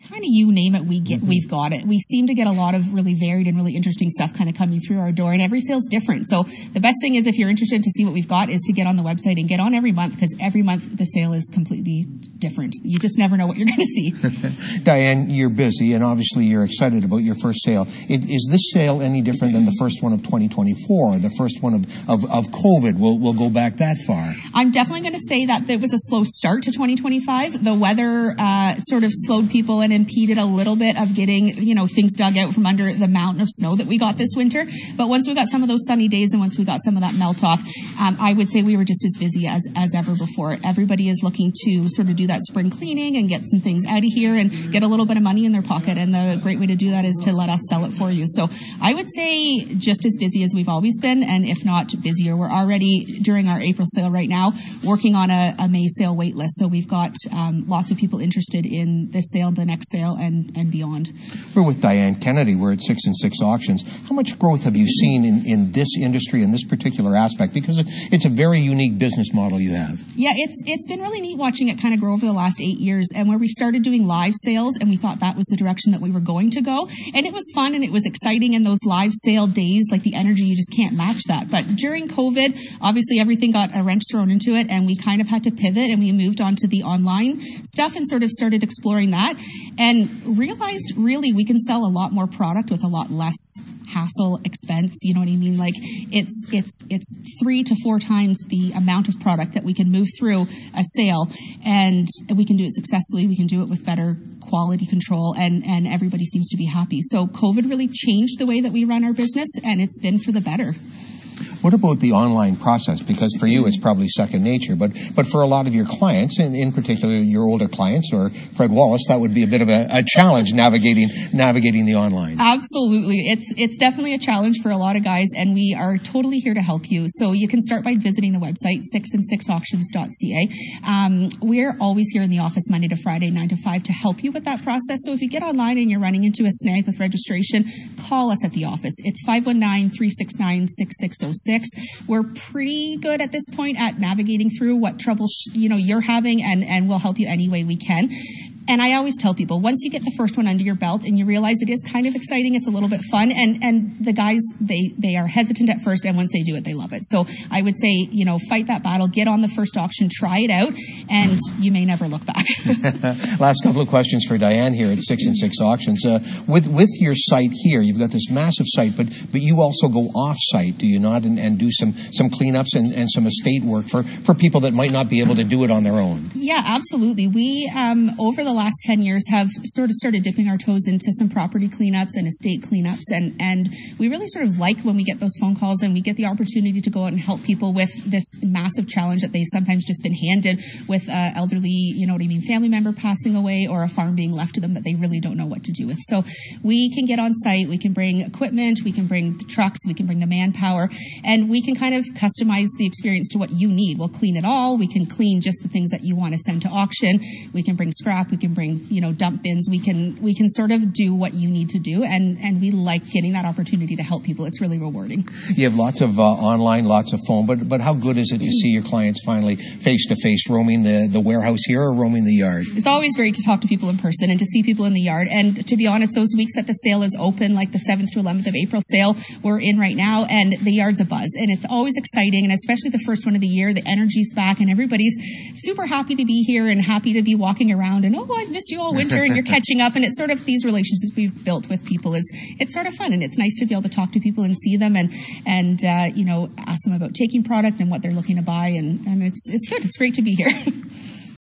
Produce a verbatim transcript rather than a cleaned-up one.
kind of you name it, we get, mm-hmm. we've got it. We seem to get a lot of really varied and really interesting stuff kind of coming through our door, and every sale's different. So the best thing is, if you're interested to see what we've got, is to get on the website and get on every month, because every month the sale is completely different. You just never know what you're going to see. Diane, you're busy, and obviously you're excited about your first sale. Is, is this sale any different than the first one of twenty twenty-four, the first one of, of, of COVID? We'll, we'll go back that far. I'm definitely going to say that there was a slow start to twenty twenty-five. The weather uh, sort of slowed people and impeded a little bit of getting, you know, things dug out from under the mountain of snow that we got this winter. But once we got some of those sunny days and once we got some of that melt off, um, I would say we were just as busy as, as ever before. Everybody is looking to sort of do that spring cleaning and get some things out of here and get a little bit of money in their pocket. And the great way to do that is to let us sell it for you. So I would say just as busy as we've always been, and if not busier. We're already, during our April sale right now, working on a, a May sale wait list. So we've got um, lots of people interested in this sale, the next sale, and, and beyond. We're with Diane Kennedy. We're at Six and Six Auctions. How much growth have you seen in, in this industry, in this particular aspect? Because it's a very unique business model you have. Yeah, it's it's been really neat watching it kind of grow over the last eight years. And where we started doing live sales, and we thought that was the direction that we were going to go. And it was fun and it was exciting. And those live sale days, like the energy, you just can't match that. But during COVID, obviously everything got a wrench thrown into it, and we kind of had to pivot, and we moved on to the online stuff and sort of started exploring that, and realized really we can sell a lot more product with a lot less hassle, expense. You know what I mean? Like it's it's it's three to four times the amount of product that we can move through a sale, and we can do it successfully. We can do it with better quality control, and, and everybody seems to be happy. So COVID really changed the way that we run our business, and it's been for the better. What about the online process? Because for you, it's probably second nature, but but for a lot of your clients, and in particular your older clients or Fred Wallace, that would be a bit of a, a challenge navigating navigating the online. Absolutely. It's it's definitely a challenge for a lot of guys, and we are totally here to help you. So you can start by visiting the website, six and six auctions dot c a. Um, we're always here in the office Monday to Friday, nine to five, to help you with that process. So if you get online and you're running into a snag with registration, call us at the office. It's five one nine, three six nine, six six zero six. We're pretty good at this point at navigating through what trouble sh- you know you're having, and, and we'll help you any way we can. And I always tell people, once you get the first one under your belt and you realize it is kind of exciting, it's a little bit fun, and, and the guys, they, they are hesitant at first, and once they do it, they love it. So I would say, you know, fight that battle, get on the first auction, try it out, and you may never look back. Last couple of questions for Diane here at Six and Six Auctions. Uh, with with your site here, you've got this massive site, but but you also go off-site, do you not, and, and do some, some cleanups and, and some estate work for, for people that might not be able to do it on their own? Yeah, absolutely. We, um, over the last ten years, have sort of started dipping our toes into some property cleanups and estate cleanups, and, and we really sort of like when we get those phone calls and we get the opportunity to go out and help people with this massive challenge that they've sometimes just been handed with uh, elderly, you know what I mean, family member passing away, or a farm being left to them that they really don't know what to do with. So we can get on site, we can bring equipment, we can bring the trucks, we can bring the manpower, and we can kind of customize the experience to what you need. We'll clean it all. We can clean just the things that you want to send to auction. We can bring scrap. We can bring, you know, dump bins. We can we can sort of do what you need to do, and, and we like getting that opportunity to help people. It's really rewarding. You have lots of uh, online, lots of phone, but but how good is it to see your clients finally face-to-face roaming the, the warehouse here or roaming the yard? It's always great to talk to people in person and to see people in the yard. And to be honest, those weeks that the sale is open, like the seventh to eleventh of April sale we're in right now, and the yard's a buzz. And it's always exciting, and especially the first one of the year, the energy's back, and everybody's super happy to be here and happy to be walking around, and, oh, I've missed you all winter, and you're catching up. And it's sort of these relationships we've built with people is, it's sort of fun, and it's nice to be able to talk to people and see them, and, and uh, you know, ask them about taking product and what they're looking to buy, and, and it's, it's good. It's great to be here.